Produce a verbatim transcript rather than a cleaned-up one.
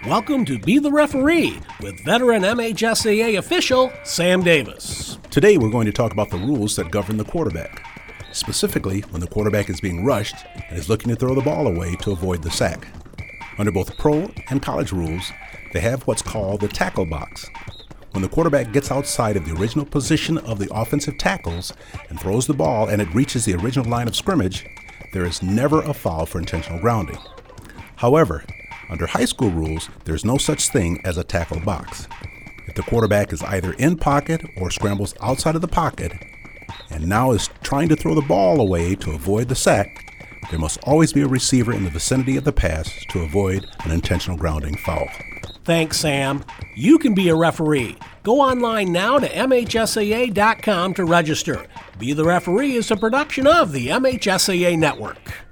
Welcome to Be the Referee with veteran M H S A A official Sam Davis. Today we're going to talk about the rules that govern the quarterback, specifically when the quarterback is being rushed and is looking to throw the ball away to avoid the sack. Under both pro and college rules, they have what's called the tackle box. When the quarterback gets outside of the original position of the offensive tackles and throws the ball and it reaches the original line of scrimmage, there is never a foul for intentional grounding. However, under high school rules, there's no such thing as a tackle box. If the quarterback is either in pocket or scrambles outside of the pocket and now is trying to throw the ball away to avoid the sack, there must always be a receiver in the vicinity of the pass to avoid an intentional grounding foul. Thanks, Sam. You can be a referee. Go online now to M H S A A dot com to register. Be the Referee is a production of the M H S A A Network.